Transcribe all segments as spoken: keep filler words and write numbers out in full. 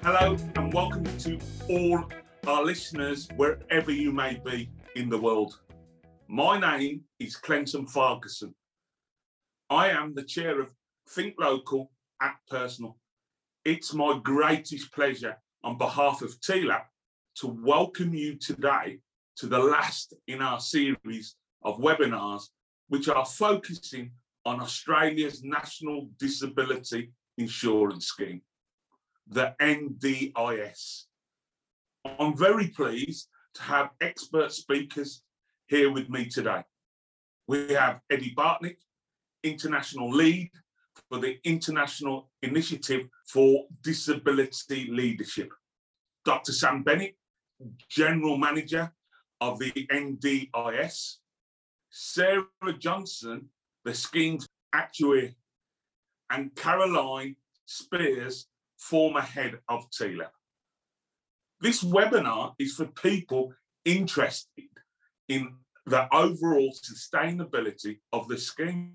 Hello and welcome to all our listeners, wherever you may be in the world. My name is Clinton Ferguson. I am the chair of Think Local, Act Personal. It's my greatest pleasure on behalf of T LAP to welcome you today to the last in our series of webinars, which are focusing on Australia's National Disability Insurance Scheme, the N D I S. I'm very pleased to have expert speakers here with me today. We have Eddie Bartnick, International Lead for the International Initiative for Disability Leadership. Doctor Sam Bennett, General Manager of the N D I S. Sarah Johnson, the Scheme's Actuary. And Caroline Spears, former head of T LAP. This webinar is for people interested in the overall sustainability of the scheme.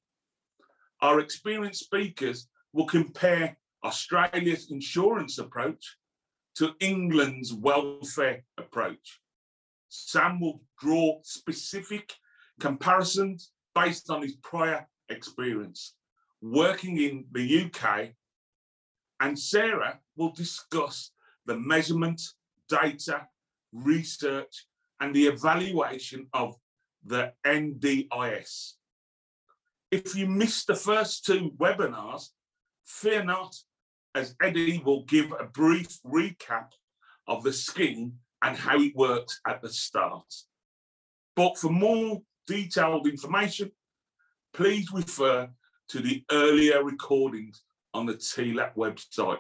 Our experienced speakers will compare Australia's insurance approach to England's welfare approach. Sam will draw specific comparisons based on his prior experience working in the U K, and Sarah will discuss the measurement, data, research, and the evaluation of the N D I S. If you missed the first two webinars, fear not, as Eddie will give a brief recap of the scheme and how it works at the start. But for more detailed information, please refer to the earlier recordings on the T LAP website.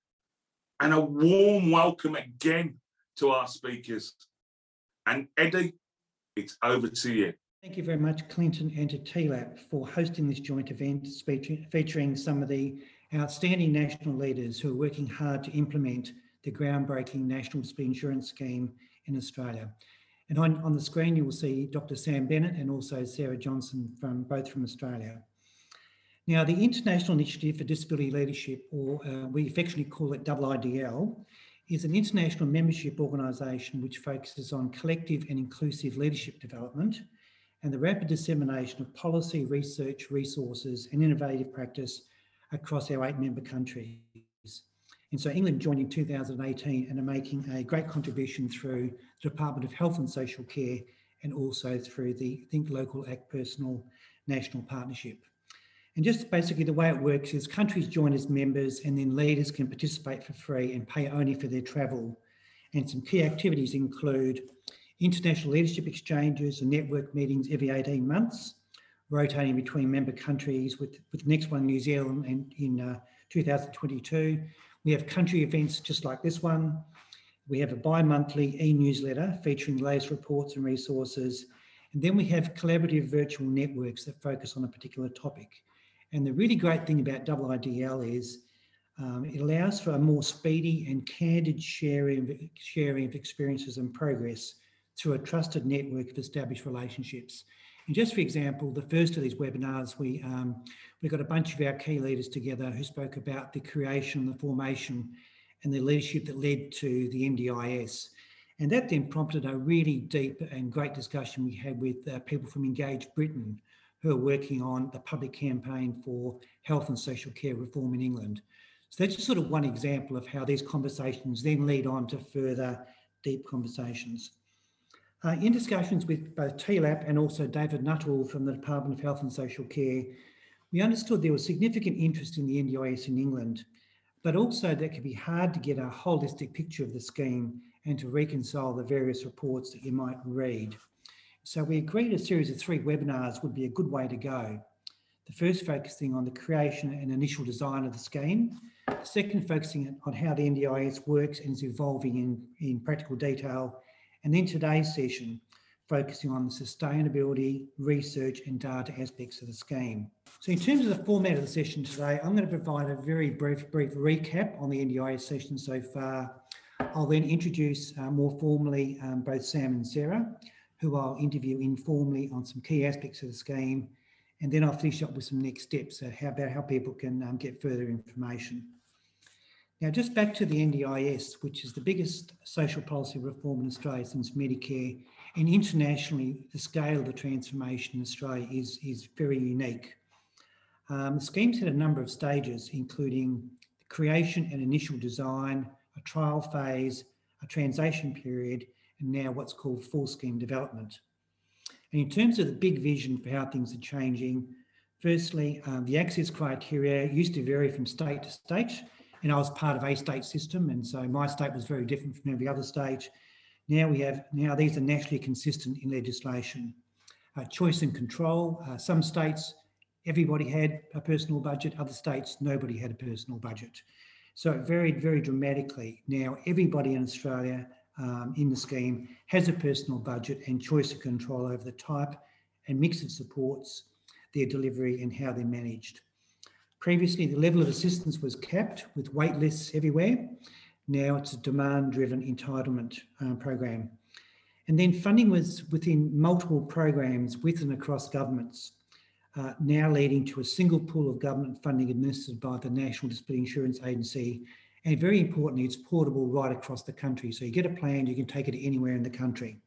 And a warm welcome again to our speakers. And Eddie, it's over to you. Thank you very much, Clinton, and to T LAP for hosting this joint event featuring some of the outstanding national leaders who are working hard to implement the groundbreaking National Disability Insurance Scheme in Australia. And on, on the screen, you will see Doctor Sam Bennett and also Sarah Johnson, from both from Australia. Now, the International Initiative for Disability Leadership, or uh, we affectionately call it I I D L, is an international membership organisation which focuses on collective and inclusive leadership development and the rapid dissemination of policy, research, resources and innovative practice across our eight member countries. And so England joined in two thousand eighteen and are making a great contribution through the Department of Health and Social Care and also through the Think Local, Act Personal National Partnership. And just basically the way it works is countries join as members and then leaders can participate for free and pay only for their travel. And some key activities include international leadership exchanges and network meetings every eighteen months, rotating between member countries, with, with the next one, New Zealand, and in uh, two thousand twenty-two. We have country events just like this one. We have a bi-monthly e-newsletter featuring the latest reports and resources. And then we have collaborative virtual networks that focus on a particular topic. And the really great thing about I I D L is um, it allows for a more speedy and candid sharing of, sharing of experiences and progress through a trusted network of established relationships. And just for example, the first of these webinars, we, um, we got a bunch of our key leaders together who spoke about the creation, the formation and the leadership that led to the N D I S. And that then prompted a really deep and great discussion we had with uh, people from Engage Britain, who are working on the public campaign for health and social care reform in England. So that's just sort of one example of how these conversations then lead on to further deep conversations. Uh, in discussions with both T LAP and also David Nuttall from the Department of Health and Social Care, we understood there was significant interest in the N D I S in England, but also that it could be hard to get a holistic picture of the scheme and to reconcile the various reports that you might read. So we agreed a series of three webinars would be a good way to go. The first focusing on the creation and initial design of the scheme. The second focusing on how the N D I S works and is evolving in, in practical detail. And then today's session focusing on the sustainability, research and data aspects of the scheme. So in terms of the format of the session today, I'm going to provide a very brief, brief recap on the N D I S session so far. I'll then introduce uh, more formally um, both Sam and Sarah, who I'll interview informally on some key aspects of the scheme. And then I'll finish up with some next steps uh, how, about how people can um, get further information. Now, just back to the N D I S, which is the biggest social policy reform in Australia since Medicare, and internationally, the scale of the transformation in Australia is, is very unique. Um, the scheme's had a number of stages, including the creation and initial design, a trial phase, a transition period, and now what's called full scheme development. And in terms of the big vision for how things are changing, firstly, um, the access criteria used to vary from state to state, and I was part of a state system, and so my state was very different from every other state. Now we have, now these are nationally consistent in legislation. Uh, choice and control, uh, some states, everybody had a personal budget, other states, nobody had a personal budget. So it varied very dramatically. Now everybody in Australia um, in the scheme has a personal budget and choice and control over the type and mix of supports, their delivery and how they're managed. Previously, the level of assistance was capped with wait lists everywhere. Now it's a demand-driven entitlement um, program. And then funding was within multiple programs with and across governments, uh, now leading to a single pool of government funding administered by the National Disability Insurance Agency. And very importantly, it's portable right across the country. So you get a plan, you can take it anywhere in the country.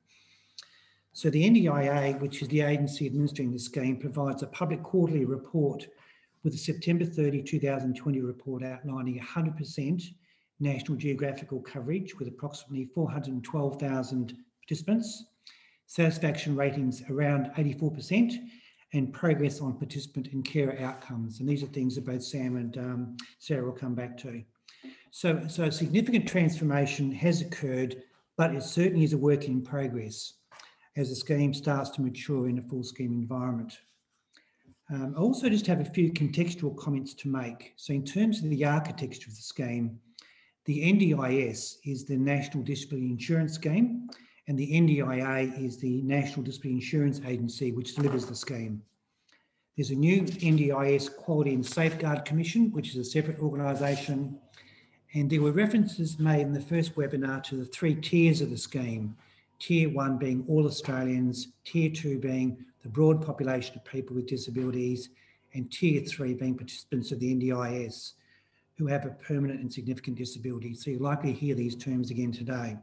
So the N D I A, which is the agency administering the scheme, provides a public quarterly report with the September thirtieth, two thousand twenty report outlining one hundred percent national geographical coverage with approximately four hundred twelve thousand participants, satisfaction ratings around eighty-four percent, and progress on participant and carer outcomes. And these are things that both Sam and um, Sarah will come back to. So, so significant transformation has occurred, but it certainly is a work in progress as the scheme starts to mature in a full scheme environment. Um, I also just have a few contextual comments to make. So in terms of the architecture of the scheme, the N D I S is the National Disability Insurance Scheme, and the N D I A is the National Disability Insurance Agency, which delivers the scheme. There's a new N D I S Quality and Safeguard Commission, which is a separate organisation, and there were references made in the first webinar to the three tiers of the scheme. Tier one being all Australians, tier two being the broad population of people with disabilities, and tier three being participants of the N D I S who have a permanent and significant disability. So you'll likely hear these terms again today.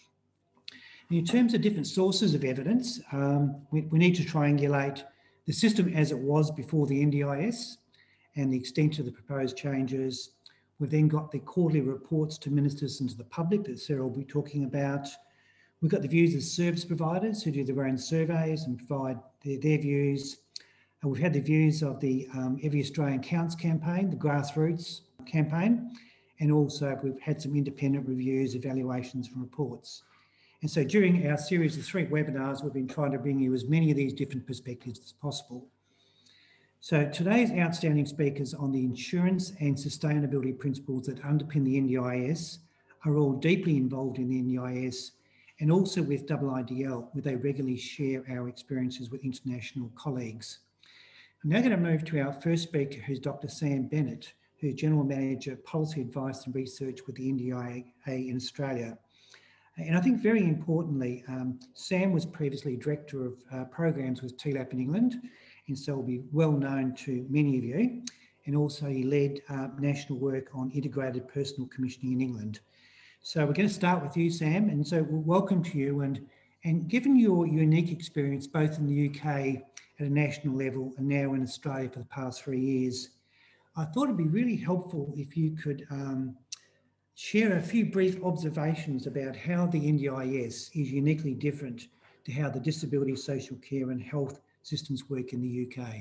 In terms of different sources of evidence, um, we, we need to triangulate the system as it was before the N D I S and the extent of the proposed changes. We've then got the quarterly reports to ministers and to the public that Sarah will be talking about. We've got the views of service providers who do their own surveys and provide their, their views. And we've had the views of the um, Every Australian Counts campaign, the grassroots campaign, and also we've had some independent reviews, evaluations and reports. And so during our series of three webinars, we've been trying to bring you as many of these different perspectives as possible. So today's outstanding speakers on the insurance and sustainability principles that underpin the N D I S are all deeply involved in the N D I S and also with I I D L, where they regularly share our experiences with international colleagues. I'm now going to move to our first speaker, who's Doctor Sam Bennett, who's General Manager Policy Advice and Research with the N D I A in Australia. And I think very importantly, um, Sam was previously Director of uh, Programs with T LAP in England, and so will be well known to many of you. And also he led uh, national work on integrated personal commissioning in England. So we're going to start with you, Sam, and so welcome to you. And, and given your unique experience both in the U K at a national level and now in Australia for the past three years, I thought it'd be really helpful if you could um, share a few brief observations about how the N D I S is uniquely different to how the disability, social care and health systems work in the U K.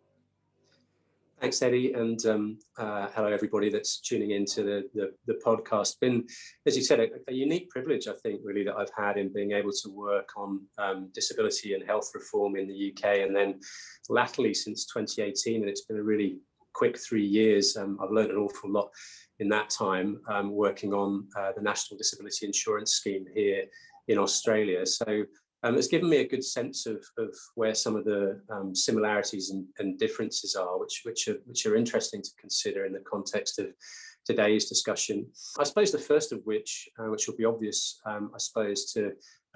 Thanks, Eddie, and um, uh, hello everybody that's tuning into the, the, the podcast. Been, as you said, a, a unique privilege, I think, really, that I've had in being able to work on um, disability and health reform in the U K, and then latterly since twenty eighteen, and it's been a really quick three years. Um, I've learned an awful lot in that time um, working on uh, the National Disability Insurance Scheme here in Australia. So Um, it's given me a good sense of, of where some of the um, similarities and, and differences are, which, which, are, which are interesting to consider in the context of today's discussion. I suppose the first of which, uh, which will be obvious, um, I suppose, to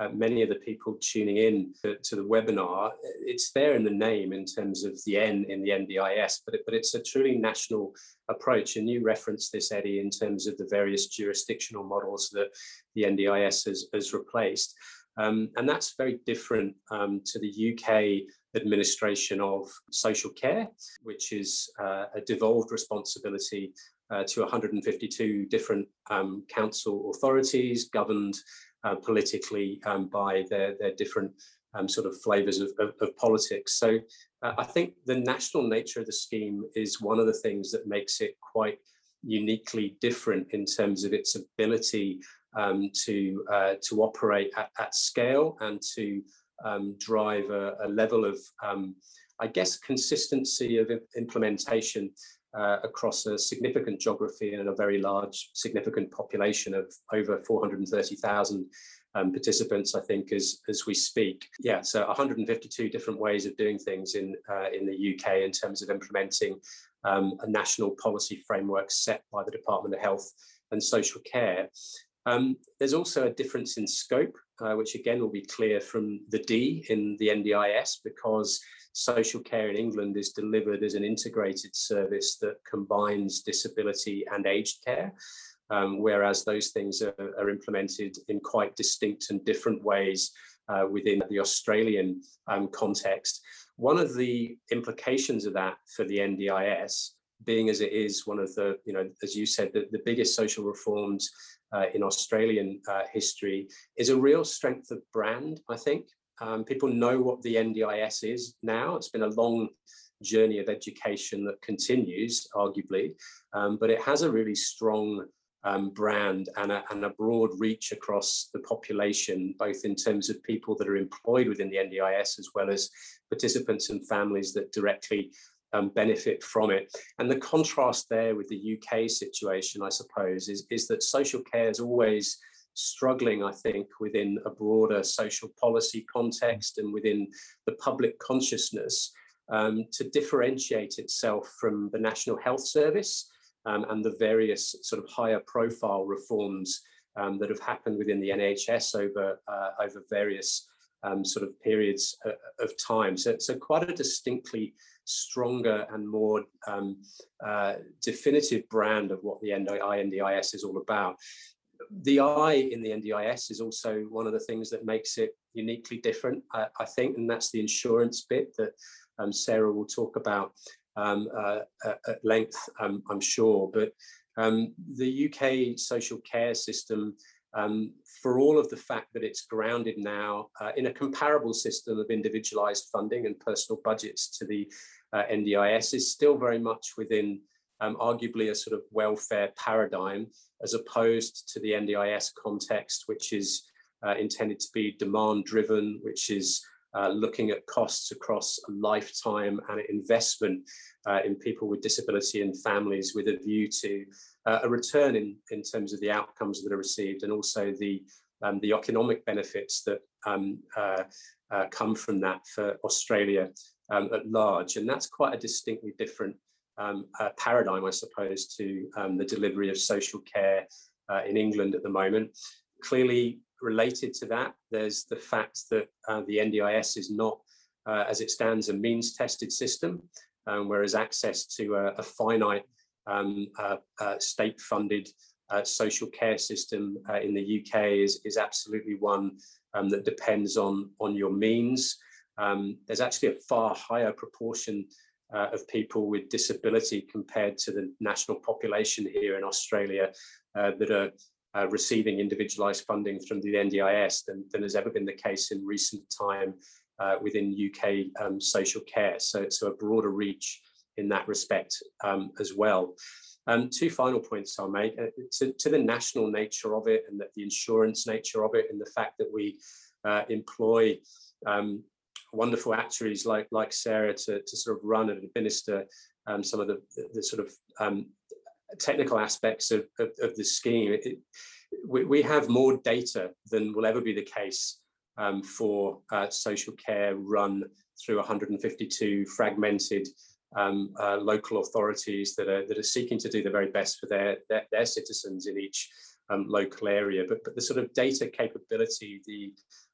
uh, many of the people tuning in to, to the webinar, it's there in the name in terms of the N in the N D I S, but, it, but it's a truly national approach. And you referenced this, Eddie, in terms of the various jurisdictional models that the N D I S has, has replaced. Um, and that's very different um, to the U K administration of social care, which is uh, a devolved responsibility uh, to one hundred fifty-two different um, council authorities governed uh, politically um, by their, their different um, sort of flavours of, of, of politics. So uh, I think the national nature of the scheme is one of the things that makes it quite uniquely different in terms of its ability um, to, uh, to operate at, at scale and to Um, drive a, a level of, um, I guess, consistency of implementation uh, across a significant geography and a very large, significant population of over four hundred thirty thousand um, participants, I think, as, as we speak. Yeah, so one hundred fifty-two different ways of doing things in, uh, in the U K in terms of implementing um, a national policy framework set by the Department of Health and Social Care. Um, there's also a difference in scope, uh, which again will be clear from the D in the N D I S, because social care in England is delivered as an integrated service that combines disability and aged care, um, whereas those things are, are implemented in quite distinct and different ways uh, within the Australian um, context. One of the implications of that for the N D I S, being as it is one of the, you know, as you said, the, the biggest social reforms Uh, in Australian uh, history, is a real strength of brand, I think. Um, people know what the N D I S is now. It's been a long journey of education that continues, arguably, um, but it has a really strong um, brand and a, and a broad reach across the population, both in terms of people that are employed within the N D I S, as well as participants and families that directly Um, benefit from it. And the contrast there with the U K situation, I suppose, is, is that social care is always struggling, I think, within a broader social policy context and within the public consciousness um, to differentiate itself from the National Health Service um, and the various sort of higher profile reforms um, that have happened within the N H S over, uh, over various um, sort of periods uh, of time. So, so quite a distinctly stronger and more um, uh, definitive brand of what the N D I S is all about. The I in the N D I S is also one of the things that makes it uniquely different, uh, I think, and that's the insurance bit that um, Sarah will talk about um, uh, at length, um, I'm sure. But um, the U K social care system, um, for all of the fact that it's grounded now uh, in a comparable system of individualized funding and personal budgets to the uh, N D I S, is still very much within um, arguably a sort of welfare paradigm, as opposed to the N D I S context, which is uh, intended to be demand driven, which is uh, looking at costs across a lifetime and investment uh, in people with disability and families with a view to uh, a return in, in terms of the outcomes that are received, and also the, um, the economic benefits that um, uh, uh, come from that for Australia um, at large. And that's quite a distinctly different um, uh, paradigm, I suppose, to um, the delivery of social care uh, in England at the moment. Clearly related to that, there's the fact that uh, the N D I S is not, uh, as it stands, a means-tested system, um, whereas access to a, a finite um, uh, uh, state-funded uh, social care system uh, in the U K is, is absolutely one um, that depends on, on your means. Um, there's actually a far higher proportion uh, of people with disability compared to the national population here in Australia uh, that are uh, receiving individualised funding from the N D I S than, than has ever been the case in recent time uh, within U K um, social care. So it's a broader reach in that respect um, as well. Um, two final points I'll make uh, to, to the national nature of it, and that the insurance nature of it, and the fact that we uh, employ um, wonderful actuaries like like Sarah to, to sort of run and administer um, some of the, the, the sort of um, technical aspects of, of, of the scheme. It, it, we, we have more data than will ever be the case um, for uh, social care run through one hundred fifty-two fragmented um, uh, local authorities that are that are seeking to do the very best for their their, their citizens in each um, local area. But, but the sort of data capability, the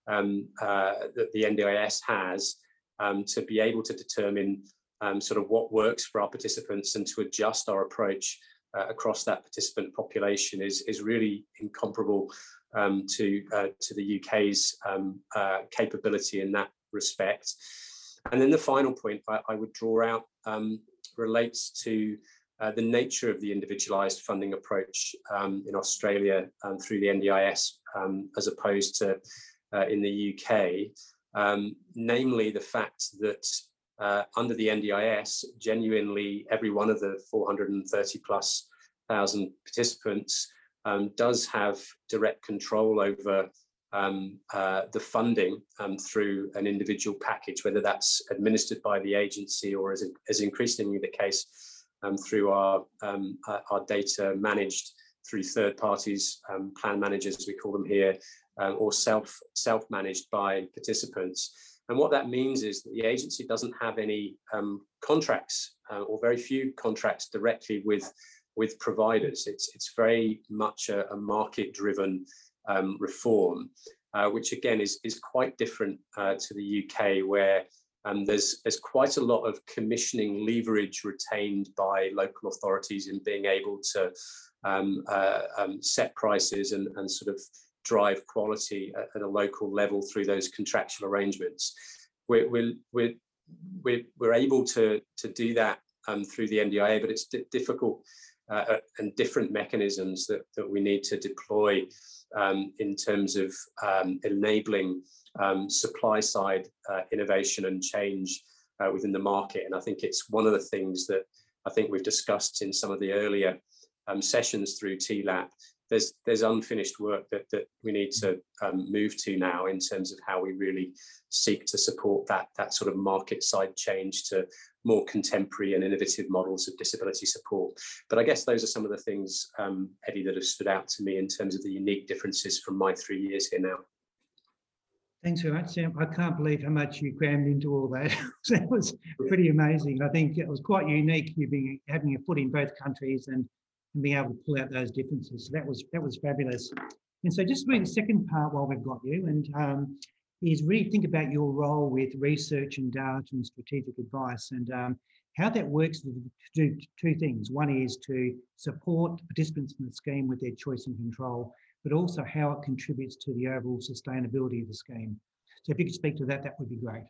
um, uh, that the N D I S has um, to be able to determine um, sort of what works for our participants and to adjust our approach uh, across that participant population is, is really incomparable um, to, uh, to the U K's um, uh, capability in that respect. And then the final point I, I would draw out um, relates to uh, the nature of the individualised funding approach um, in Australia um, through the N D I S um, as opposed to uh, in the U K, um, namely the fact that uh, under the N D I S, genuinely every one of the four hundred thirty plus thousand participants um, does have direct control over Um, uh, the funding um, through an individual package, whether that's administered by the agency or as, as increasingly the case um, through our, um, uh, our data managed through third parties, um, plan managers, we call them here, uh, or self, self-managed by participants. And what that means is that the agency doesn't have any um, contracts uh, or very few contracts directly with, with providers. It's, it's very much a, a market-driven Um, reform, uh, which again is is quite different uh, to the U K, where um, there's there's quite a lot of commissioning leverage retained by local authorities in being able to um, uh, um, set prices and, and sort of drive quality at, at a local level through those contractual arrangements. We're we're we're, we're, we're able to to do that um, through the N D I A, but it's difficult uh, and different mechanisms that that we need to deploy Um, in terms of um, enabling um, supply side uh, innovation and change uh, within the market. And I think it's one of the things that I think we've discussed in some of the earlier um, sessions through T LAP. There's, there's unfinished work that, that we need to um, move to now in terms of how we really seek to support that, that sort of market side change to more contemporary and innovative models of disability support. But I guess those are some of the things, um, Eddie, that have stood out to me in terms of the unique differences from my three years here now. Thanks very much, Sam. I can't believe how much you crammed into all that. That was pretty amazing. I think it was quite unique, you being having a foot in both countries and, and being able to pull out those differences. So that was that was fabulous. And so just doing the second part while we've got you, and um, is really think about your role with research and data and strategic advice, and um, how that works to do two things. One is to support participants in the scheme with their choice and control, but also how it contributes to the overall sustainability of the scheme. So if you could speak to that, that would be great.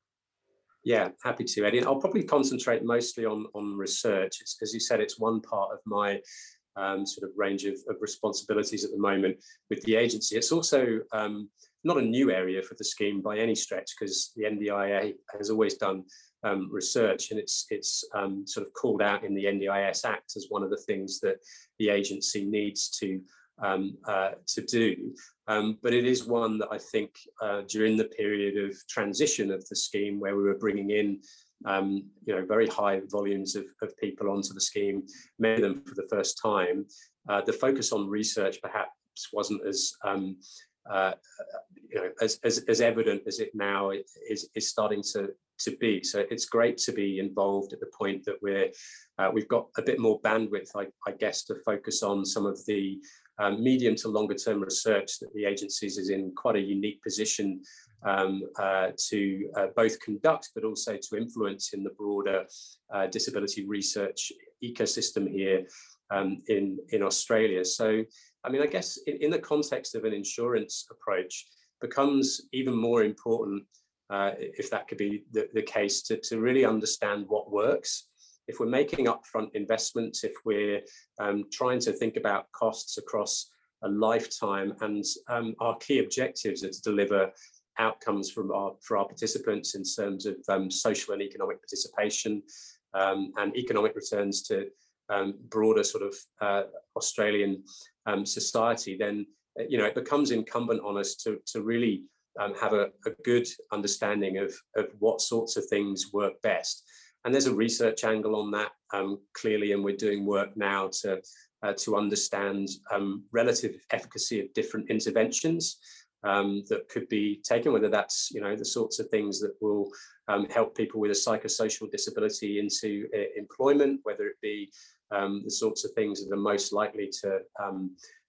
Yeah, happy to, Eddie. I'll probably concentrate mostly on, on research. It's, as you said, it's one part of my um, sort of range of, of responsibilities at the moment with the agency. It's also um, not a new area for the scheme by any stretch, because the N D I A has always done um, research, and it's it's um, sort of called out in the N D I S Act as one of the things that the agency needs to um, uh, to do. Um, but it is one that I think uh, during the period of transition of the scheme, where we were bringing in um, you know very high volumes of, of people onto the scheme, many of them for the first time, uh, the focus on research perhaps wasn't as um, Uh, you know, as, as, as evident as it now is, is starting to, to be. So it's great to be involved at the point that we're, uh, we've got a bit more bandwidth, I, I guess, to focus on some of the um, medium to longer term research that the agencies is in quite a unique position um, uh, to uh, both conduct, but also to influence in the broader uh, disability research ecosystem here um, in, in Australia. So I mean, I guess in, in the context of an insurance approach, becomes even more important, uh, if that could be the, the case, to, to really understand what works. If we're making upfront investments, if we're um, trying to think about costs across a lifetime, and um, our key objectives are to deliver outcomes from our, for our participants in terms of um, social and economic participation um, and economic returns to um, broader sort of uh, Australian Um, society, then you know it becomes incumbent on us to to really um, have a, a good understanding of of what sorts of things work best. And there's a research angle on that um, clearly, and we're doing work now to uh, to understand um, relative efficacy of different interventions um, that could be taken, whether that's you know the sorts of things that will um, help people with a psychosocial disability into uh, employment, whether it be Um, the sorts of things that are most likely to um,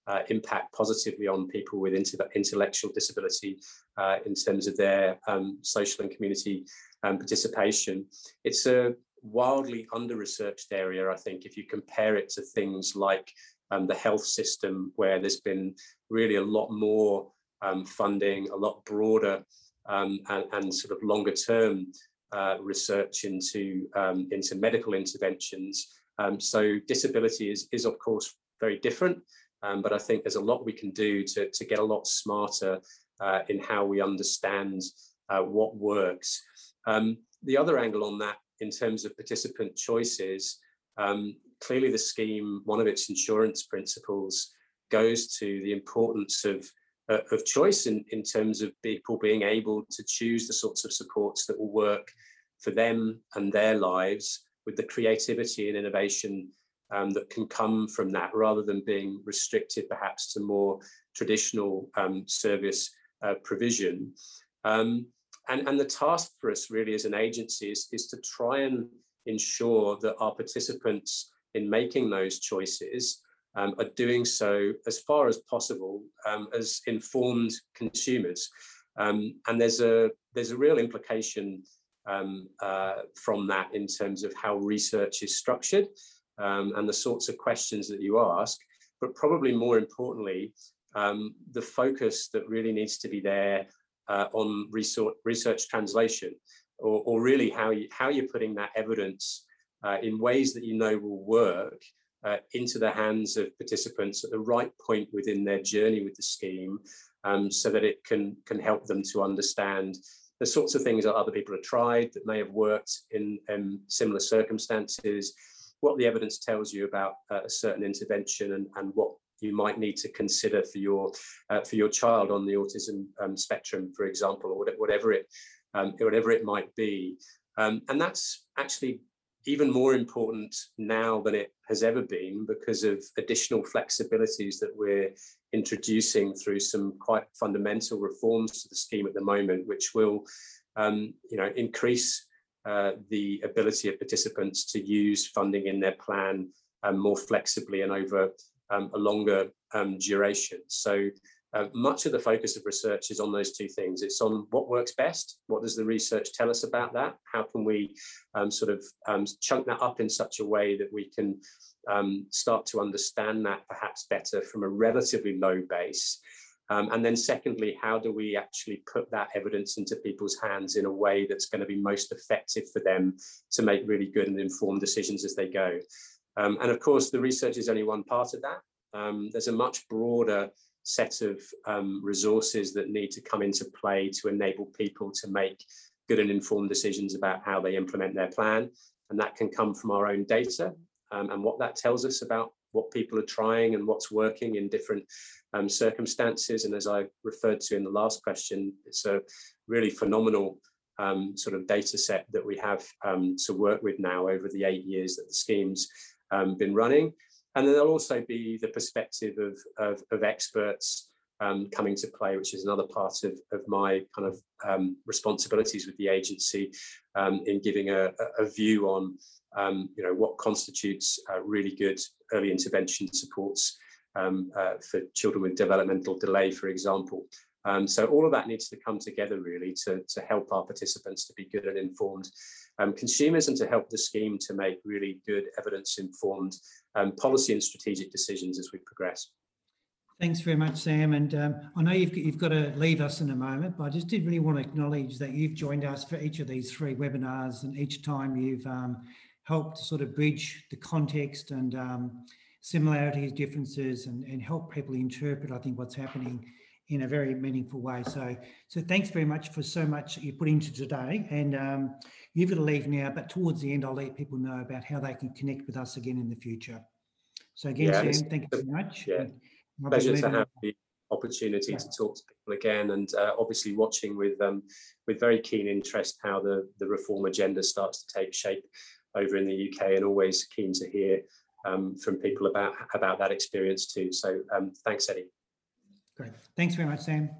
uh, impact positively on people with intellectual disability uh, in terms of their um, social and community um, participation. It's a wildly under-researched area, I think, if you compare it to things like um, the health system, where there's been really a lot more um, funding, a lot broader um, and, and sort of longer-term uh, research into, um, into medical interventions. Um, so disability is, is, of course, very different, um, but I think there's a lot we can do to, to get a lot smarter uh, in how we understand uh, what works. Um, the other angle on that, in terms of participant choices, um, clearly the scheme, one of its insurance principles goes to the importance of, uh, of choice in, in terms of people being able to choose the sorts of supports that will work for them and their lives, with the creativity and innovation um, that can come from that, rather than being restricted perhaps to more traditional um, service uh, provision. Um, And, and the task for us really as an agency is, is to try and ensure that our participants in making those choices um, are doing so as far as possible um, as informed consumers. Um, and there's a, there's a real implication um, uh, from that in terms of how research is structured um, and the sorts of questions that you ask, but probably more importantly, um, the focus that really needs to be there Uh, on research, research translation, or, or really how, you, how you're putting that evidence uh, in ways that you know will work uh, into the hands of participants at the right point within their journey with the scheme, um, so that it can, can help them to understand the sorts of things that other people have tried that may have worked in um, similar circumstances, what the evidence tells you about uh, a certain intervention, and, and what you might need to consider for your uh, for your child on the autism um, spectrum, for example, or whatever it um, whatever it might be. Um, and that's actually even more important now than it has ever been, because of additional flexibilities that we're introducing through some quite fundamental reforms to the scheme at the moment, which will um, you know, increase uh, the ability of participants to use funding in their plan um, more flexibly and over Um, a longer um, duration. So uh, much of the focus of research is on those two things. It's on what works best. What does the research tell us about that? How can we um, sort of um, chunk that up in such a way that we can um, start to understand that perhaps better from a relatively low base? Um, and then secondly, how do we actually put that evidence into people's hands in a way that's going to be most effective for them to make really good and informed decisions as they go? Um, and of course, the research is only one part of that. Um, there's a much broader set of um, resources that need to come into play to enable people to make good and informed decisions about how they implement their plan. And that can come from our own data um, and what that tells us about what people are trying and what's working in different um, circumstances. And as I referred to in the last question, it's a really phenomenal um, sort of data set that we have um, to work with now over the eight years that the scheme's Um, been running. And then there'll also be the perspective of, of, of experts um, coming to play, which is another part of, of my kind of um, responsibilities with the agency, um, in giving a, a view on um, you know, what constitutes uh, really good early intervention supports um, uh, for children with developmental delay, for example. Um, so all of that needs to come together really to, to help our participants to be good and informed Um, consumers, and to help the scheme to make really good evidence-informed um, policy and strategic decisions as we progress. Thanks very much, Sam. And um, I know you've, you've got to leave us in a moment, but I just did really want to acknowledge that you've joined us for each of these three webinars, and each time you've um, helped to sort of bridge the context and um, similarities, differences, and, and help people interpret, I think, what's happening in a very meaningful way. So, so thanks very much for so much you put into today. And um, you've got to leave now, but towards the end, I'll let people know about how they can connect with us again in the future. So again, yeah, Sam, thank you so much. Yeah, pleasure to have the opportunity yeah. to talk to people again, and uh, obviously watching with um, with very keen interest how the, the reform agenda starts to take shape over in the U K, and always keen to hear um, from people about, about that experience too. So um, thanks, Eddie. Great. Thanks very much, Sam.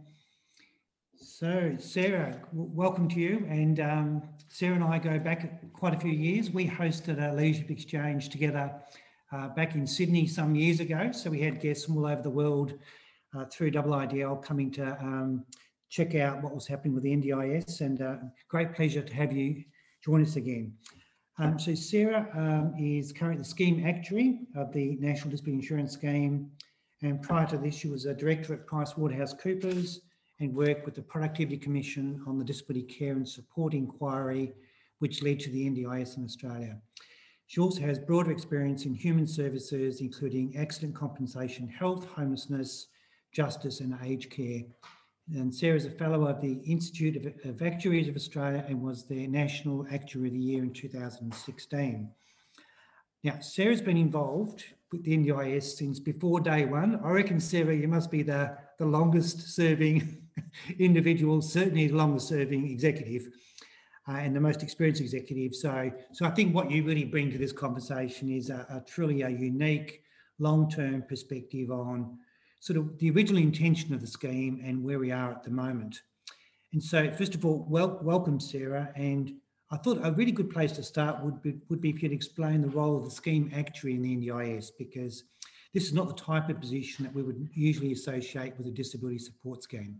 So, Sarah, welcome to you. And um, Sarah and I go back quite a few years. We hosted a leadership exchange together uh, back in Sydney some years ago. So we had guests from all over the world uh, through I I D L coming to um, check out what was happening with the N D I S, and uh, great pleasure to have you join us again. Um, so Sarah um, is currently the scheme actuary of the National Disability Insurance Scheme, and prior to this she was a director at PricewaterhouseCoopers and worked with the Productivity Commission on the Disability Care and Support Inquiry, which led to the N D I S in Australia. She also has broader experience in human services, including accident compensation, health, homelessness, justice and aged care. And Sarah is a fellow of the Institute of, of Actuaries of Australia and was their National Actuary of the Year in two thousand sixteen. Now, Sarah's been involved with the N D I S since before day one. I reckon, Sarah, you must be the, the longest serving individual, certainly the longest serving executive uh, and the most experienced executive. So, so I think what you really bring to this conversation is a, a truly a unique long-term perspective on sort of the original intention of the scheme and where we are at the moment. And so, first of all, well, welcome, Sarah. And I thought a really good place to start would be, would be if you'd explain the role of the scheme actuary in the N D I S, because this is not the type of position that we would usually associate with a disability support scheme.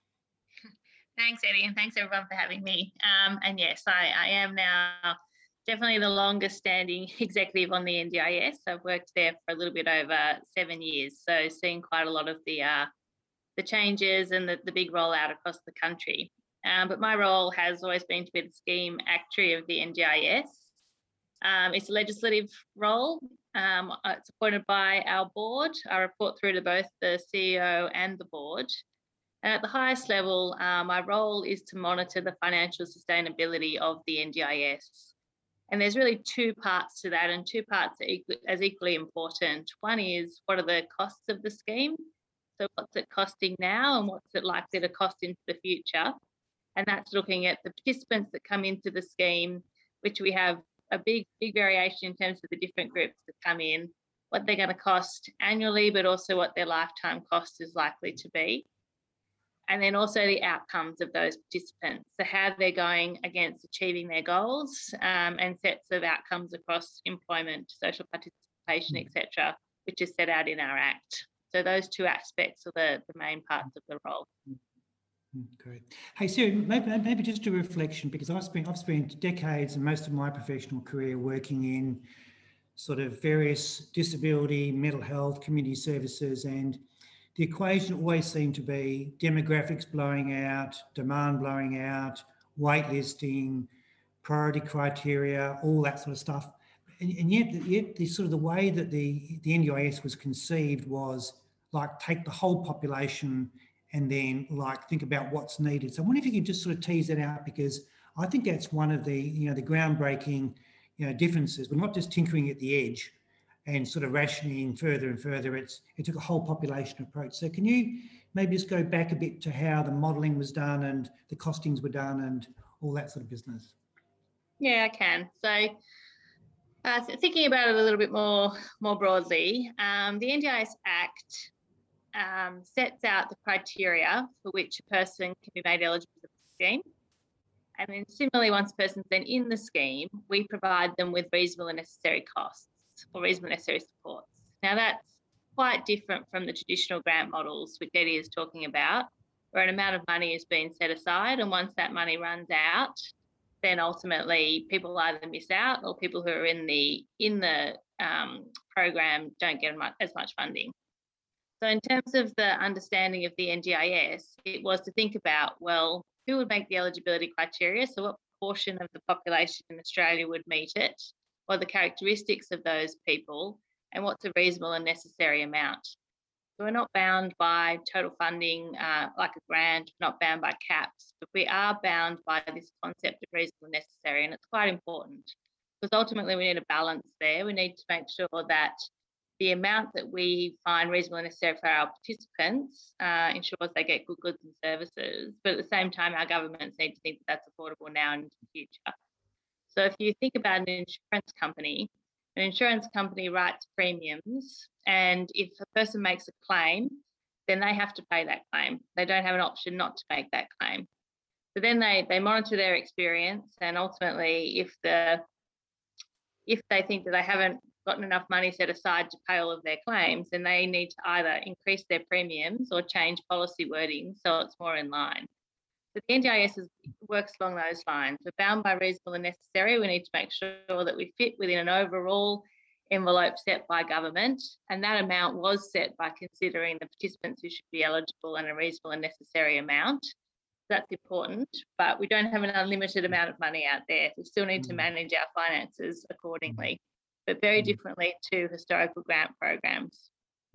Thanks, Eddie, and thanks everyone for having me. Um, and yes, I, I am now definitely the longest standing executive on the N D I S. I've worked there for a little bit over seven years, so seen quite a lot of the uh, the changes and the, the big rollout across the country. Um, but my role has always been to be the scheme actuary of the N D I S. Um, it's a legislative role. Um, it's appointed by our board. I report through to both the C E O and the board. And at the highest level, uh, my role is to monitor the financial sustainability of the N D I S. And there's really two parts to that, and two parts are equal, as equally important. One is, what are the costs of the scheme? So what's it costing now and what's it likely to cost into the future? And that's looking at the participants that come into the scheme, which we have a big, big variation in terms of the different groups that come in, what they're going to cost annually, but also what their lifetime cost is likely to be. And then also the outcomes of those participants, so how they're going against achieving their goals um, and sets of outcomes across employment, social participation, et cetera, which is set out in our Act. So those two aspects are the, the main parts of the role. Great. Hey, Sarah, maybe, maybe just a reflection, because I've spent, I've spent decades and most of my professional career working in sort of various disability, mental health, community services, and the equation always seemed to be demographics blowing out, demand blowing out, waitlisting, priority criteria, all that sort of stuff. And, and yet, yet the sort of the way that the, the N D I S was conceived was like take the whole population and then like think about what's needed. So I wonder if you could just sort of tease that out, because I think that's one of the, you know, the groundbreaking, you know, differences. We're not just tinkering at the edge and sort of rationing further and further. It's it took a whole population approach. So can you maybe just go back a bit to how the modelling was done and the costings were done and all that sort of business? Yeah, I can. So uh, thinking about it a little bit more, more broadly, um, the N D I S Act um, sets out the criteria for which a person can be made eligible for the scheme. And then similarly, once a person's then in the scheme, we provide them with reasonable and necessary costs or reasonable and necessary supports. Now that's quite different from the traditional grant models which Eddie is talking about, where an amount of money is being set aside, and once that money runs out, then ultimately people either miss out or people who are in the in the um, program don't get as much funding. So in terms of the understanding of the N D I S, it was to think about, well, who would make the eligibility criteria? So what portion of the population in Australia would meet it? What are the characteristics of those people? And what's a reasonable and necessary amount? So we're not bound by total funding uh, like a grant, not bound by caps, but we are bound by this concept of reasonable and necessary, and it's quite important because ultimately we need a balance there. We need to make sure that the amount that we find reasonable and necessary for our participants uh, ensures they get good goods and services, but at the same time our governments need to think that that's affordable now and into the future. So if you think about an insurance company, an insurance company writes premiums, and if a person makes a claim, then they have to pay that claim. They don't have an option not to make that claim. So then they, they monitor their experience, and ultimately if the if they think that they haven't gotten enough money set aside to pay all of their claims, then they need to either increase their premiums or change policy wording so it's more in line. So the N D I S is, works along those lines. We're bound by reasonable and necessary. We need to make sure that we fit within an overall envelope set by government, and that amount was set by considering the participants who should be eligible and a reasonable and necessary amount. That's important, but we don't have an unlimited amount of money out there. We still need to manage our finances accordingly, but very differently to historical grant programs.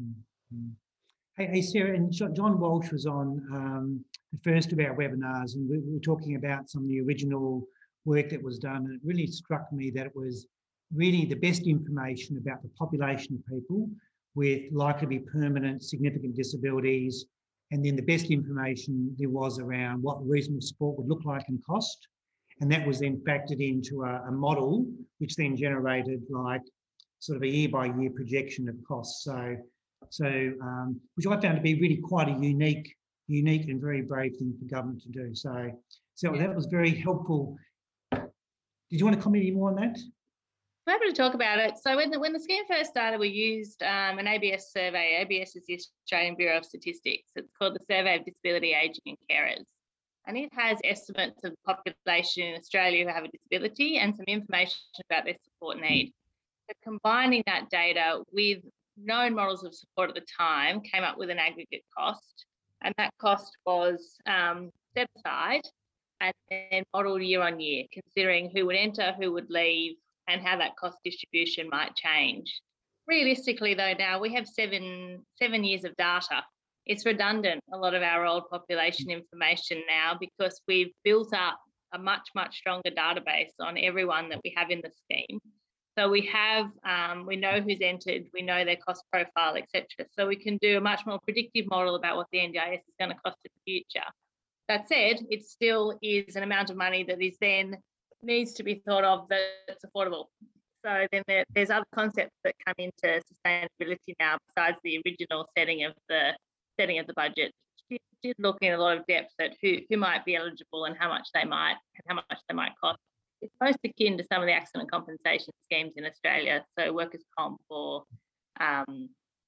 Hey, hey Sarah, and John Walsh was on um, the first of our webinars, and we were talking about some of the original work that was done, and it really struck me that it was really the best information about the population of people with likely to be permanent significant disabilities, and then the best information there was around what reasonable support would look like and cost. And that was then factored into a, a model, which then generated like sort of a year by year projection of costs. So, so um, which I found to be really quite a unique, unique and very brave thing for government to do. So, so Yeah. that was very helpful. Did you want to comment any more on that? I'm happy to talk about it. So when the, when the scheme first started, we used um, an A B S survey. A B S is the Australian Bureau of Statistics. It's called the Survey of Disability, Ageing and Carers. And it has estimates of the population in Australia who have a disability and some information about their support need. So combining that data with known models of support at the time came up with an aggregate cost. And that cost was um, set aside and then modelled year on year, considering who would enter, who would leave, and how that cost distribution might change. Realistically, though, now we have seven, seven years of data. It's redundant, a lot of our old population information now, because we've built up a much, much stronger database on everyone that we have in the scheme. So we have, um, we know who's entered, we know their cost profile, et cetera. So we can do a much more predictive model about what the N D I S is going to cost in the future. That said, it still is an amount of money that is then needs to be thought of that's affordable. So then there, there's other concepts that come into sustainability now besides the original setting of the setting of the budget. It did look in a lot of depth at who, who might be eligible and how much they might and how much they might cost. It's most akin to some of the accident compensation schemes in Australia, so workers' comp or um,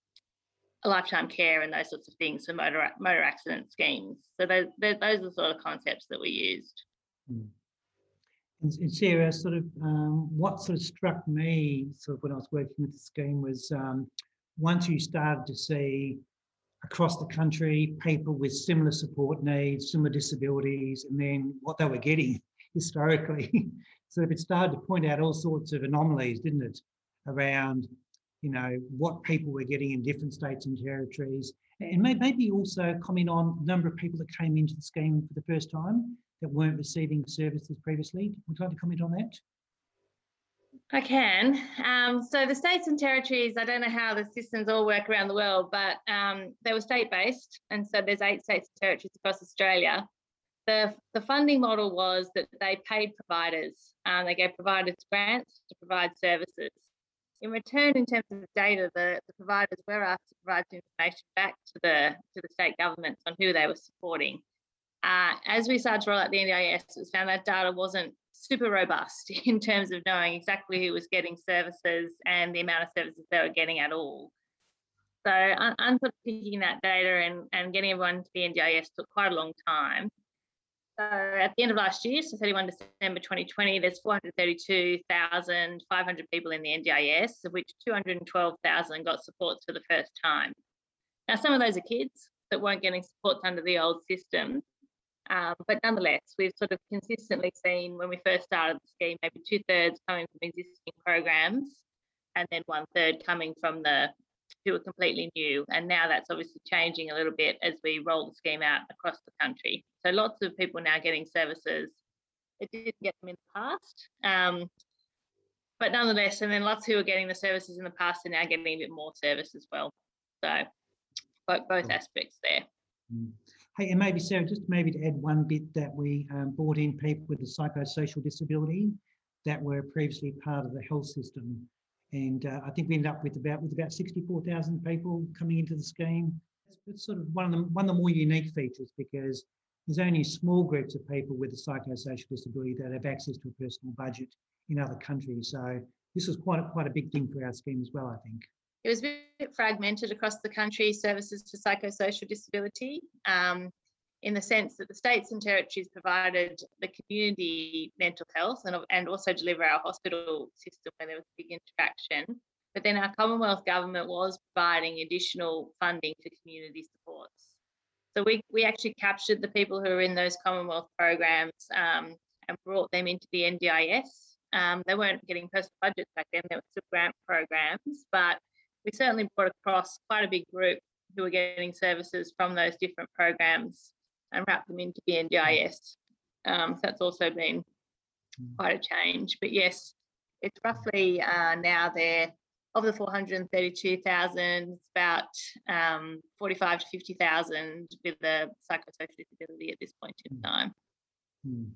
lifetime care and those sorts of things for motor motor accident schemes. So those those are the sort of concepts that we used. Mm. And Sarah, sort of um, what sort of struck me sort of when I was working with the scheme was um, once you started to see across the country people with similar support needs, similar disabilities, and then what they were getting historically, sort of it started to point out all sorts of anomalies, didn't it, around, you know, what people were getting in different states and territories. And maybe also comment on the number of people that came into the scheme for the first time that weren't receiving services previously. Would you like to comment on that? I can. Um, so the states and territories, I don't know how the systems all work around the world, but um, they were state-based. And so there's eight states and territories across Australia. The, the funding model was that they paid providers. Um, they gave providers grants to provide services. In return, in terms of data, the, the providers were asked to provide information back to the, to the state governments on who they were supporting. Uh, as we started to roll out the N D I S, it was found that data wasn't super robust in terms of knowing exactly who was getting services and the amount of services they were getting at all. So un unpicking that data and, and getting everyone to the N D I S took quite a long time. So at the end of last year, so thirty-first of December twenty twenty, there's four hundred thirty-two thousand five hundred people in the N D I S, of which two hundred twelve thousand got supports for the first time. Now, some of those are kids that weren't getting supports under the old system. Um, but nonetheless, we've sort of consistently seen when we first started the scheme, maybe two thirds coming from existing programs and then one third coming from the who are completely new. And now that's obviously changing a little bit as we roll the scheme out across the country. So lots of people now getting services that didn't get them in the past. Um, but nonetheless, and then lots who are getting the services in the past are now getting a bit more service as well. So both, both aspects there. Mm. Hey, and maybe Sarah, just maybe to add one bit that we um, brought in people with a psychosocial disability that were previously part of the health system, and uh, I think we ended up with about with about sixty-four thousand people coming into the scheme. It's, it's sort of one of the one of the more unique features because there's only small groups of people with a psychosocial disability that have access to a personal budget in other countries. So this was quite a, quite a big thing for our scheme as well, I think. It was a bit fragmented across the country, services for psychosocial disability, um, in the sense that the states and territories provided the community mental health and, and also deliver our hospital system where there was big interaction. But then our Commonwealth government was providing additional funding for community supports. So we, we actually captured the people who were in those Commonwealth programs um, and brought them into the N D I S. Um, they weren't getting personal budgets back then, they were still grant programs, but we certainly brought across quite a big group who were getting services from those different programs and wrapped them into the N D I S. Um, so that's also been quite a change. But yes, it's roughly uh, now there, of the four hundred thirty-two thousand, it's about um, forty-five to fifty thousand with a psychosocial disability at this point in time. Hmm.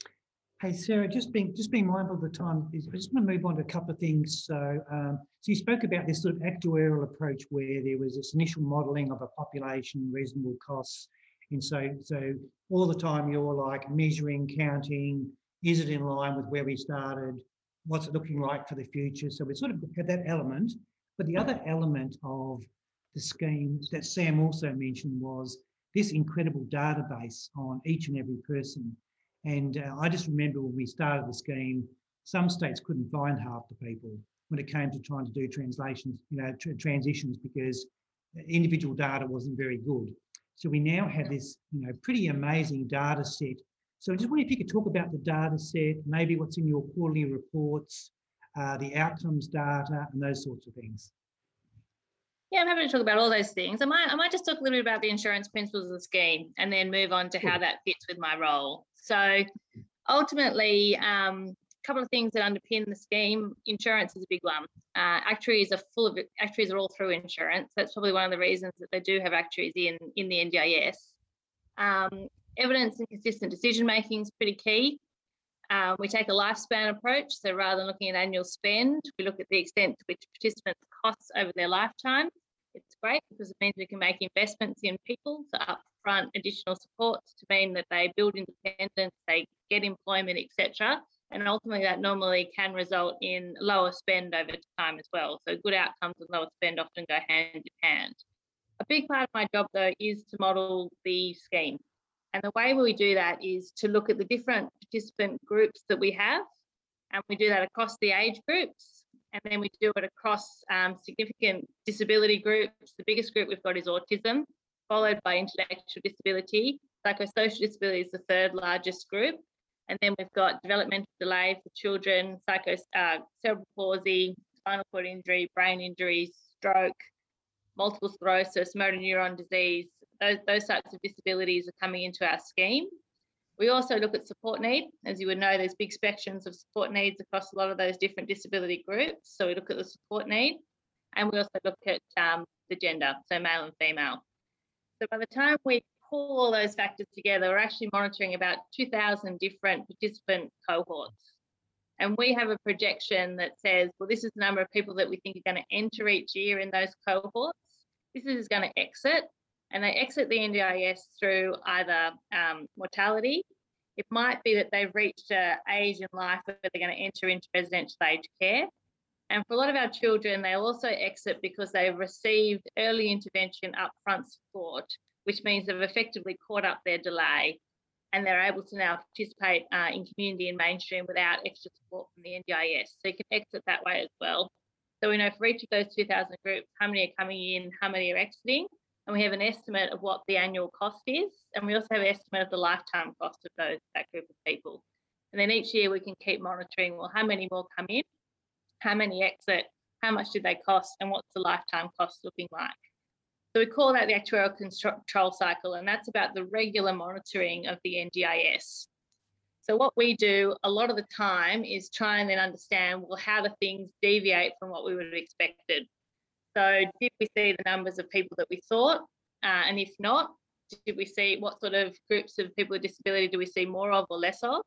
Hey, Sarah, just being just being mindful of the time, I just want to move on to a couple of things. So, um, so you spoke about this sort of actuarial approach where there was this initial modelling of a population, reasonable costs, and so so all the time you're like measuring, counting, is it in line with where we started? What's it looking like for the future? So we sort of had that element, but the other element of the scheme that Sam also mentioned was this incredible database on each and every person. And uh, I just remember when we started the scheme, some states couldn't find half the people when it came to trying to do translations, you know, tr transitions, because individual data wasn't very good. So we now have this, you know, pretty amazing data set. So I just wonder if you could talk about the data set, maybe what's in your quarterly reports, uh, the outcomes data, and those sorts of things. Yeah, I'm happy to talk about all those things. I might, I might just talk a little bit about the insurance principles of the scheme and then move on to how that fits with my role. So ultimately, um, a couple of things that underpin the scheme. Insurance is a big one. Uh, actuaries are full of it. Actuaries are all through insurance. That's probably one of the reasons that they do have actuaries in, in the N D I S. Um, evidence and consistent decision making is pretty key. Um, we take a lifespan approach, so rather than looking at annual spend, we look at the extent to which participants cost over their lifetime. It's great because it means we can make investments in people, so upfront additional supports to mean that they build independence, they get employment, et cetera. And ultimately that normally can result in lower spend over time as well. So good outcomes and lower spend often go hand in hand. A big part of my job though is to model the scheme. And the way we do that is to look at the different participant groups that we have, and we do that across the age groups, and then we do it across um, significant disability groups. The biggest group we've got is autism, followed by intellectual disability. Psychosocial disability is the third largest group, and then we've got developmental delay for children, psycho, uh, cerebral palsy, spinal cord injury, brain injuries, stroke, multiple sclerosis, motor neuron disease. Those, those types of disabilities are coming into our scheme. We also look at support need. As you would know, there's big spectrums of support needs across a lot of those different disability groups. So we look at the support need, and we also look at um, the gender, so male and female. So by the time we pull all those factors together, we're actually monitoring about two thousand different participant cohorts. And we have a projection that says, well, this is the number of people that we think are going to enter each year in those cohorts. This is going to exit. And they exit the N D I S through either um, mortality. It might be that they've reached an age in life where they're going to enter into residential aged care. And for a lot of our children, they'll also exit because they've received early intervention upfront support, which means they've effectively caught up their delay and they're able to now participate uh, in community and mainstream without extra support from the N D I S. So you can exit that way as well. So we know for each of those two thousand groups, how many are coming in, how many are exiting. And we have an estimate of what the annual cost is, and we also have an estimate of the lifetime cost of those that group of people. And then each year we can keep monitoring, well, how many more come in, how many exit, how much did they cost, and what's the lifetime cost looking like. So we call that the actuarial control cycle, and that's about the regular monitoring of the N D I S. So what we do a lot of the time is try and then understand, well, how do things deviate from what we would have expected? So did we see the numbers of people that we thought? Uh, and if not, did we see what sort of groups of people with disability do we see more of or less of?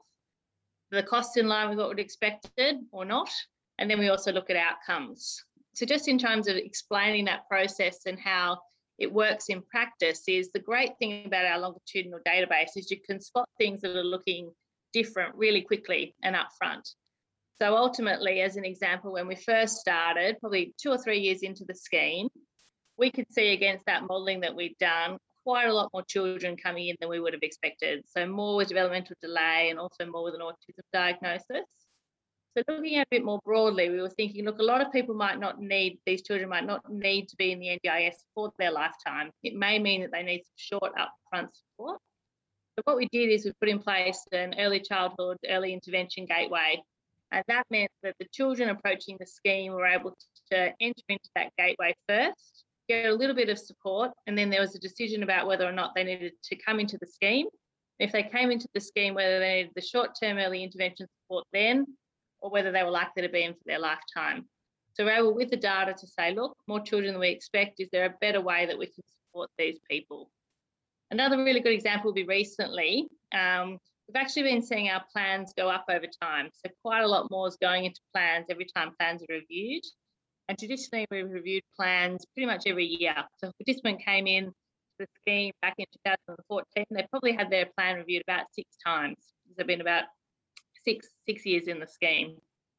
The costs in line with what we'd expected or not? And then we also look at outcomes. So just in terms of explaining that process and how it works in practice, is the great thing about our longitudinal database is you can spot things that are looking different really quickly and upfront. So ultimately, as an example, when we first started, probably two or three years into the scheme, we could see against that modelling that we'd done quite a lot more children coming in than we would have expected. So more with developmental delay and also more with an autism diagnosis. So looking at it a bit more broadly, we were thinking, look, a lot of people might not need, these children might not need to be in the N D I S for their lifetime. It may mean that they need some short upfront support. So what we did is we put in place an early childhood, early intervention gateway. And that meant that the children approaching the scheme were able to enter into that gateway first, get a little bit of support, and then there was a decision about whether or not they needed to come into the scheme. If they came into the scheme, whether they needed the short-term early intervention support then, or whether they were likely to be in for their lifetime. So we're able, with the data, to say, look, more children than we expect, is there a better way that we can support these people? Another really good example would be recently, um, we've actually been seeing our plans go up over time. So quite a lot more is going into plans every time plans are reviewed. And traditionally, we've reviewed plans pretty much every year. So if a participant came in to the scheme back in two thousand fourteen, they probably had their plan reviewed about six times. They've been about six, six years in the scheme.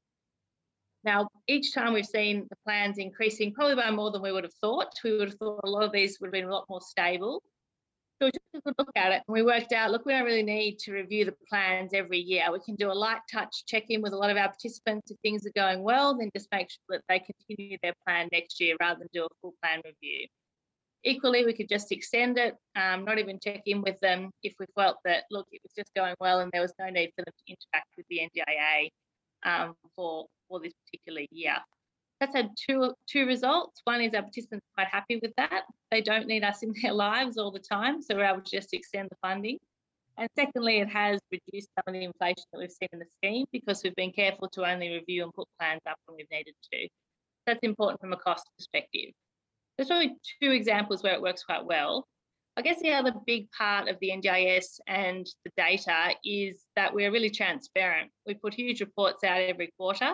Now, each time we've seen the plans increasing, probably by more than we would have thought. We would have thought a lot of these would have been a lot more stable. So we took a good look at it and we worked out, look, we don't really need to review the plans every year. We can do a light touch check-in with a lot of our participants. If things are going well, then just make sure that they continue their plan next year rather than do a full plan review. Equally, we could just extend it, um, not even check in with them if we felt that, look, it was just going well and there was no need for them to interact with the N D I A um, for, for this particular year. That's had two, two results. One is our participants are quite happy with that. They don't need us in their lives all the time, so we're able to just extend the funding. And secondly, it has reduced some of the inflation that we've seen in the scheme because we've been careful to only review and put plans up when we've needed to. That's important from a cost perspective. There's probably two examples where it works quite well. I guess the other big part of the N D I S and the data is that we're really transparent. We put huge reports out every quarter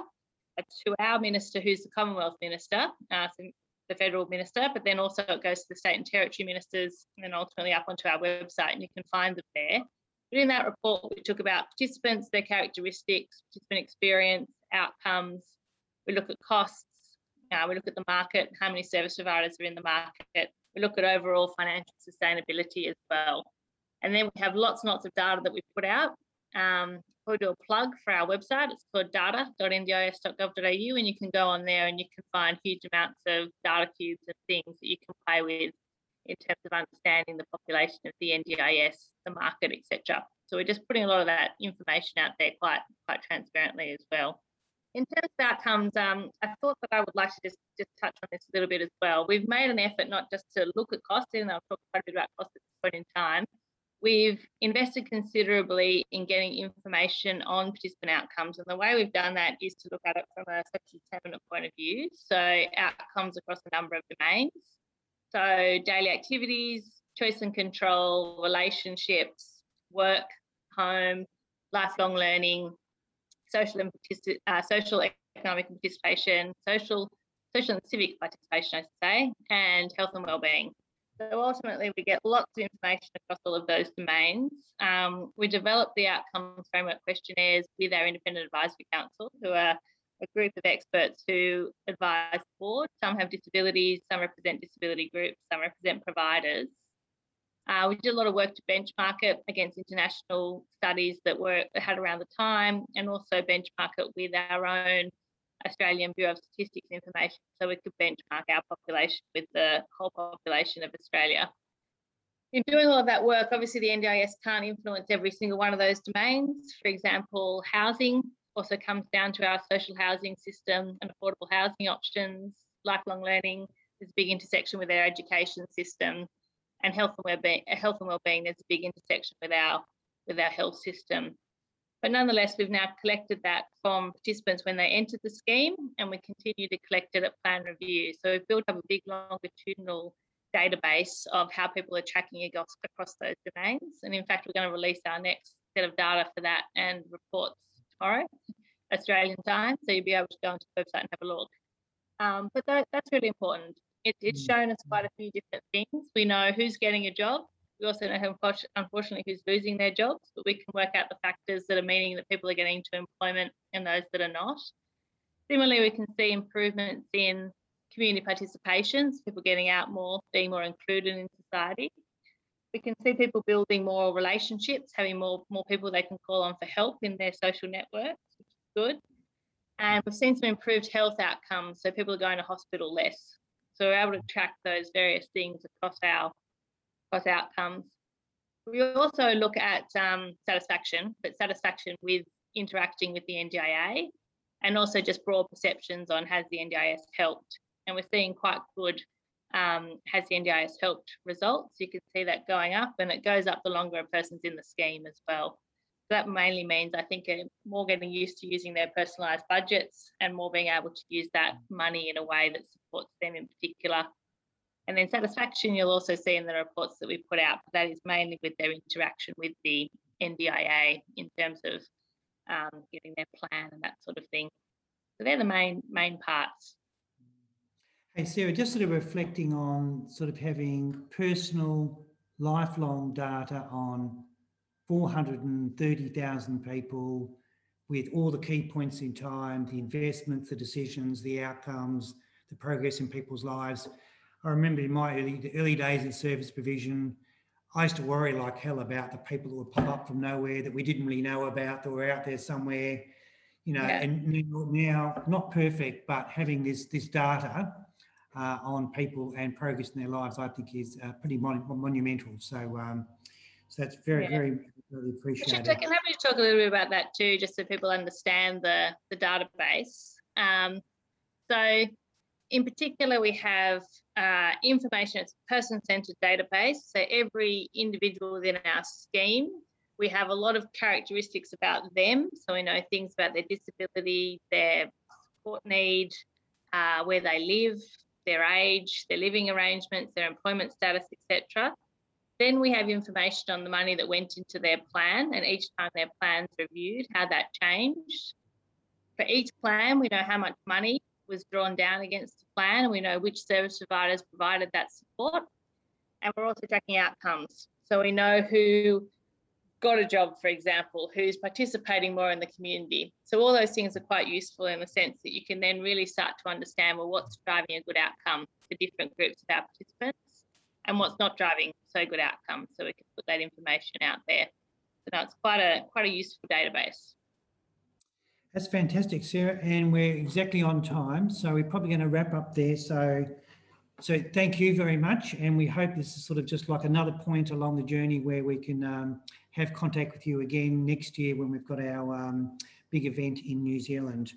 to our minister, who's the Commonwealth Minister, uh, so the federal minister, but then also it goes to the state and territory ministers and then ultimately up onto our website, and you can find them there. But in that report, we talk about participants, their characteristics, participant experience, outcomes. We look at costs. Uh, we look at the market, how many service providers are in the market. We look at overall financial sustainability as well. And then we have lots and lots of data that we put out. Um, we'll do a plug for our website. It's called data dot N D I S dot gov dot A U, and you can go on there and you can find huge amounts of data cubes and things that you can play with in terms of understanding the population of the N D I S, the market, et cetera. So we're just putting a lot of that information out there quite, quite transparently as well. In terms of outcomes, um, I thought that I would like to just, just touch on this a little bit as well. We've made an effort not just to look at costs, and I'll talk quite a bit about costs at this point in time. We've invested considerably in getting information on participant outcomes, and the way we've done that is to look at it from a social determinant point of view. So outcomes across a number of domains. So daily activities, choice and control, relationships, work, home, lifelong learning, social and uh, social economic participation, social, social and civic participation, I should say, and health and wellbeing. So ultimately, we get lots of information across all of those domains. Um, we develop the outcomes framework questionnaires with our Independent Advisory Council, who are a group of experts who advise the board. Some have disabilities, some represent disability groups, some represent providers. Uh, we did a lot of work to benchmark it against international studies that were had around the time, and also benchmark it with our own Australian Bureau of Statistics information, so we could benchmark our population with the whole population of Australia. In doing all of that work, obviously the N D I S can't influence every single one of those domains. For example, housing also comes down to our social housing system and affordable housing options. Lifelong learning is a big intersection with our education system, and health and wellbeing, health and wellbeing, there's a big intersection with our with our health system. But nonetheless, we've now collected that from participants when they entered the scheme, and we continue to collect it at plan review. So we've built up a big longitudinal database of how people are tracking across, across those domains. And in fact, we're going to release our next set of data for that and reports tomorrow, Australian time. So you'll be able to go onto the website and have a look. Um, but that, that's really important. It, it's shown us quite a few different things. We know who's getting a job, We also know, who, unfortunately, who's losing their jobs, but we can work out the factors that are meaning that people are getting into employment and those that are not. Similarly, we can see improvements in community participation, so people getting out more, being more included in society. We can see people building more relationships, having more, more people they can call on for help in their social networks, which is good. And we've seen some improved health outcomes, so people are going to hospital less. So we're able to track those various things across our across outcomes. We also look at um, satisfaction, but satisfaction with interacting with the N D I A, and also just broad perceptions on has the N D I S helped. And we're seeing quite good um, has the N D I S helped results. You can see that going up, and it goes up the longer a person's in the scheme as well. So that mainly means, I think, uh, more getting used to using their personalised budgets and more being able to use that money in a way that supports them in particular. And then satisfaction, you'll also see in the reports that we put out, that is mainly with their interaction with the N D I A in terms of um, getting their plan and that sort of thing. So they're the main main parts. Hey, Sarah, just sort of reflecting on sort of having personal, lifelong data on four hundred thirty thousand people with all the key points in time, the investments, the decisions, the outcomes, the progress in people's lives. I remember in my early, the early days in service provision, I used to worry like hell about the people that would pop up from nowhere that we didn't really know about, that were out there somewhere, you know, yeah. And now, not perfect, but having this, this data uh, on people and progress in their lives, I think is uh, pretty mon monumental. So, um, so that's very, yeah. very, really appreciated. I can happy to talk a little bit about that too, just so people understand the, the database. Um, so, in particular, we have uh, information, it's a person-centred database. So every individual within our scheme, we have a lot of characteristics about them. So we know things about their disability, their support need, uh, where they live, their age, their living arrangements, their employment status, et cetera. Then we have information on the money that went into their plan, and each time their plan's reviewed, how that changed. For each plan, we know how much money was drawn down against the plan, and we know which service providers provided that support. And we're also tracking outcomes. So we know who got a job, for example, who's participating more in the community. So all those things are quite useful in the sense that you can then really start to understand, well, what's driving a good outcome for different groups of our participants and what's not driving so good outcomes. So we can put that information out there. So now it's quite a, quite a useful database. That's fantastic, Sarah, and we're exactly on time, so we're probably going to wrap up there. So, so thank you very much, and we hope this is sort of just like another point along the journey where we can um, have contact with you again next year when we've got our um, big event in New Zealand.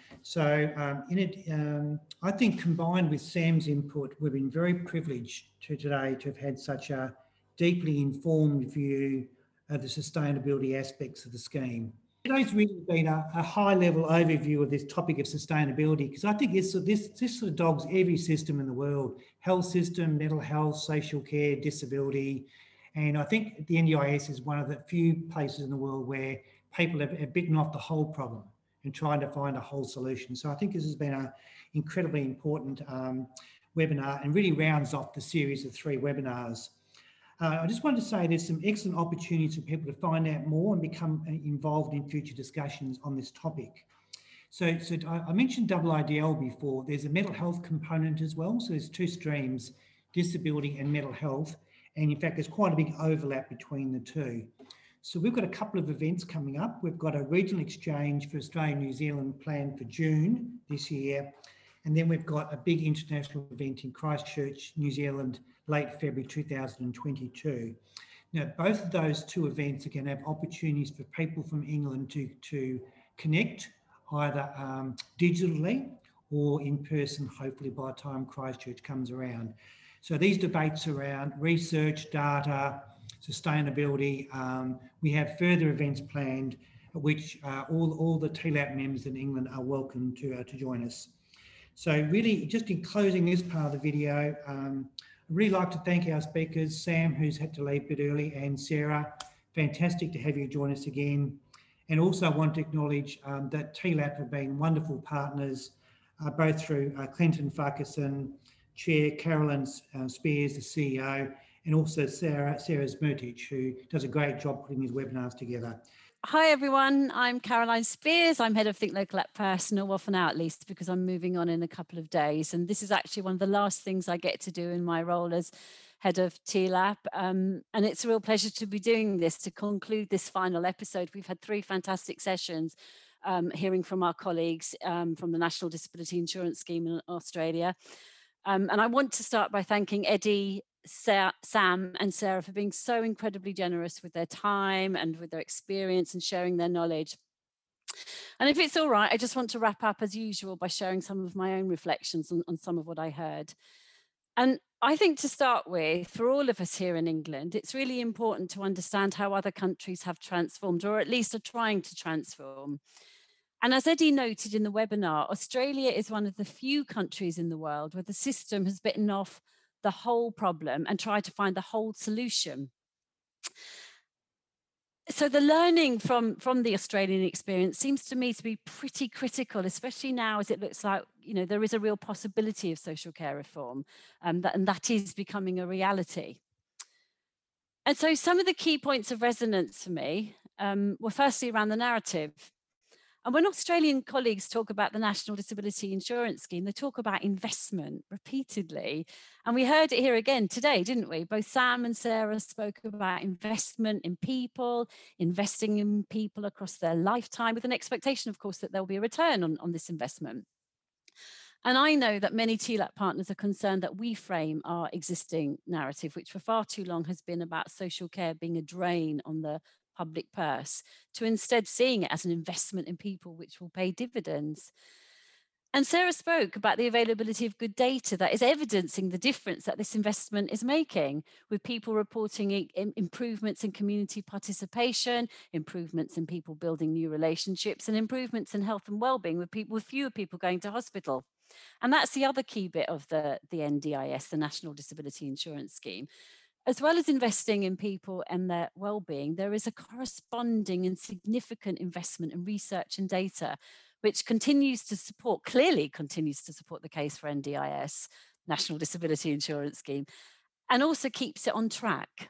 So, um, in it, um, I think combined with Sam's input, we've been very privileged to today to have had such a deeply informed view of the sustainability aspects of the scheme. Today's really been a, a high-level overview of this topic of sustainability, because I think this, this, this sort of dogs every system in the world: health system, mental health, social care, disability. And I think the N D I S is one of the few places in the world where people have, have bitten off the whole problem and trying to find a whole solution. So I think this has been an incredibly important um, webinar, and really rounds off the series of three webinars. Uh, I just wanted to say there's some excellent opportunities for people to find out more and become involved in future discussions on this topic. So, so I mentioned double I D L before. There's a mental health component as well. So there's two streams, disability and mental health. And in fact, there's quite a big overlap between the two. So we've got a couple of events coming up. We've got a regional exchange for Australia and New Zealand planned for June this year. And then we've got a big international event in Christchurch, New Zealand, late February two thousand twenty-two. Now, both of those two events are going to have opportunities for people from England to, to connect either um, digitally or in person, hopefully by the time Christchurch comes around. So these debates around research, data, sustainability, um, we have further events planned, which uh, all, all the T LAP members in England are welcome to, uh, to join us. So really, just in closing this part of the video, um, I'd really like to thank our speakers, Sam, who's had to leave a bit early, and Sarah. Fantastic to have you join us again. And also I want to acknowledge um, that T LAP have been wonderful partners, uh, both through uh, Clinton Farquharson, Chair, Carolyn uh, Spears, the C E O, and also Sarah, Sarah Zmertic, who does a great job putting these webinars together. Hi everyone, I'm Caroline Spears. I'm head of Think Local at Personal, well for now at least, because I'm moving on in a couple of days. And this is actually one of the last things I get to do in my role as head of T L A P. Um, and it's a real pleasure to be doing this to conclude this final episode. We've had three fantastic sessions, um, hearing from our colleagues um, from the National Disability Insurance Scheme in Australia. Um, and I want to start by thanking Eddie, Sam and Sarah for being so incredibly generous with their time and with their experience and sharing their knowledge. And if it's all right, I just want to wrap up as usual by sharing some of my own reflections on, on some of what I heard. And I think to start with, for all of us here in England, it's really important to understand how other countries have transformed, or at least are trying to transform. And as Eddie noted in the webinar, Australia is one of the few countries in the world where the system has bitten off the whole problem and try to find the whole solution. So the learning from, from the Australian experience seems to me to be pretty critical, especially now as it looks like, you know, there is a real possibility of social care reform, um, that, and that is becoming a reality. And so some of the key points of resonance for me um, were firstly around the narrative. And when Australian colleagues talk about the National Disability Insurance Scheme, they talk about investment repeatedly. And we heard it here again today, didn't we? Both Sam and Sarah spoke about investment in people, investing in people across their lifetime, with an expectation, of course, that there'll be a return on, on this investment. And I know that many T L A P partners are concerned that we frame our existing narrative, which for far too long has been about social care being a drain on the public purse, to instead seeing it as an investment in people which will pay dividends. And Sarah spoke about the availability of good data that is evidencing the difference that this investment is making, with people reporting improvements in community participation, improvements in people building new relationships, and improvements in health and well-being, with people with fewer people going to hospital. And that's the other key bit of the, the N D I S, the National Disability Insurance Scheme. As well as investing in people and their well-being, there is a corresponding and significant investment in research and data, which continues to support, clearly continues to support the case for N D I S, National Disability Insurance Scheme, and also keeps it on track.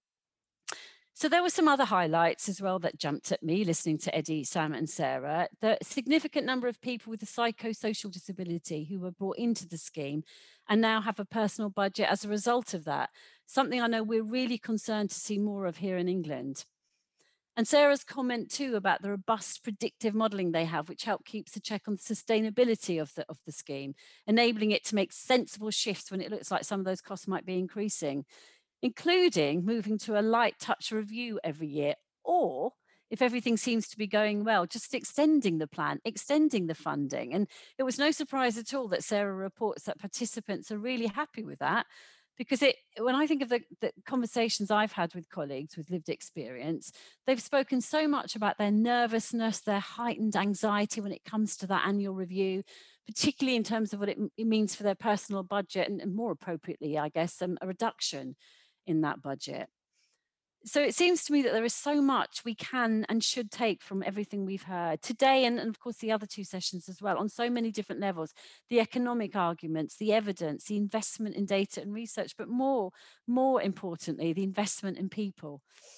So there were some other highlights as well that jumped at me listening to Eddie, Sam and Sarah. The significant number of people with a psychosocial disability who were brought into the scheme and now have a personal budget as a result of that. Something I know we're really concerned to see more of here in England. And Sarah's comment too about the robust predictive modelling they have, which help keeps a check on the sustainability of the, of the scheme, enabling it to make sensible shifts when it looks like some of those costs might be increasing, including moving to a light touch review every year, or if everything seems to be going well, just extending the plan, extending the funding. And it was no surprise at all that Sarah reports that participants are really happy with that, because it, when I think of the, the conversations I've had with colleagues with lived experience, they've spoken so much about their nervousness, their heightened anxiety when it comes to that annual review, particularly in terms of what it, it means for their personal budget, and, and more appropriately, I guess, um, a reduction in that budget. So it seems to me that there is so much we can and should take from everything we've heard today, and, and of course the other two sessions as well, on so many different levels: the economic arguments, the evidence, the investment in data and research, but more, more importantly, the investment in people.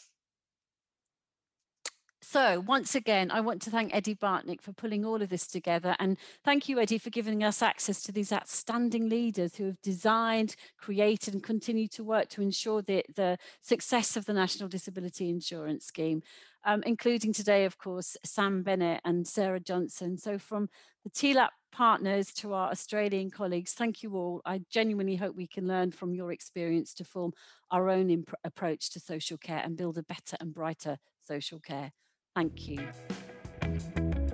So once again, I want to thank Eddie Bartnick for pulling all of this together. And thank you, Eddie, for giving us access to these outstanding leaders who have designed, created and continue to work to ensure the, the success of the National Disability Insurance Scheme, um, including today, of course, Sam Bennett and Sarah Johnson. So from the T L A P partners to our Australian colleagues, thank you all. I genuinely hope we can learn from your experience to form our own approach to social care and build a better and brighter social care. Thank you.